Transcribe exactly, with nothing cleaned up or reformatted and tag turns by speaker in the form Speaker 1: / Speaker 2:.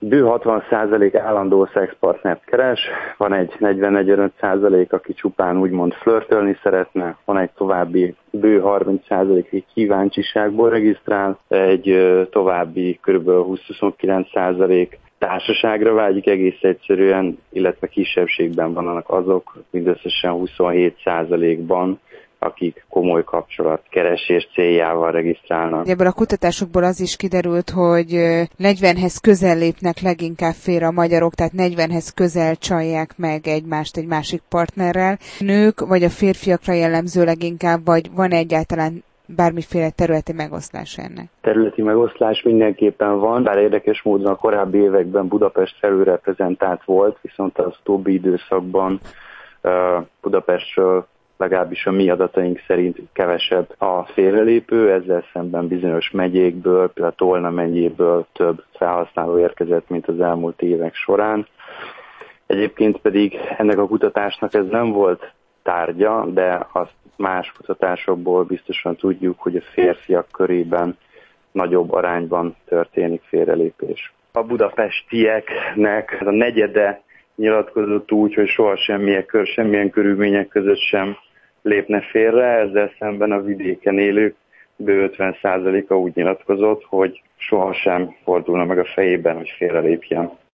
Speaker 1: bő hatvan százalék állandó szexpartnert keres, van egy negyven-negyvenöt százalék, aki csupán úgymond flörtölni szeretne, van egy további bő harminc százalék, aki kíváncsiságból regisztrál, egy további kb. húsz-huszonkilenc százalék társaságra vágyik egész egyszerűen, illetve kisebbségben vannak azok, mindösszesen huszonhét százalékban, akik komoly kapcsolatkeresés céljával regisztrálnak.
Speaker 2: Ebből a kutatásokból az is kiderült, hogy negyvenhez közel lépnek leginkább félre a magyarok, tehát negyvenhez közel csalják meg egymást egy másik partnerrel. Nők vagy a férfiakra jellemző leginkább, vagy van egyáltalán bármiféle területi megoszlás ennek? Területi
Speaker 1: megoszlás mindenképpen van, bár érdekes módon a korábbi években Budapest felülreprezentált volt, viszont az utóbbi időszakban uh, Budapestről legalábbis a mi adataink szerint kevesebb a félrelépő, ezzel szemben bizonyos megyékből, például Tolna megyéből több felhasználó érkezett, mint az elmúlt évek során. Egyébként pedig ennek a kutatásnak ez nem volt tárgya, de azt más kutatásokból biztosan tudjuk, hogy a férfiak körében nagyobb arányban történik félrelépés. A budapestieknek a negyede nyilatkozott úgy, hogy soha semmilyen, kör, semmilyen körülmények között sem lépne félre, ezzel szemben a vidéken élők bő ötven százaléka úgy nyilatkozott, hogy sohasem fordulna meg a fejében, hogy félrelépjen.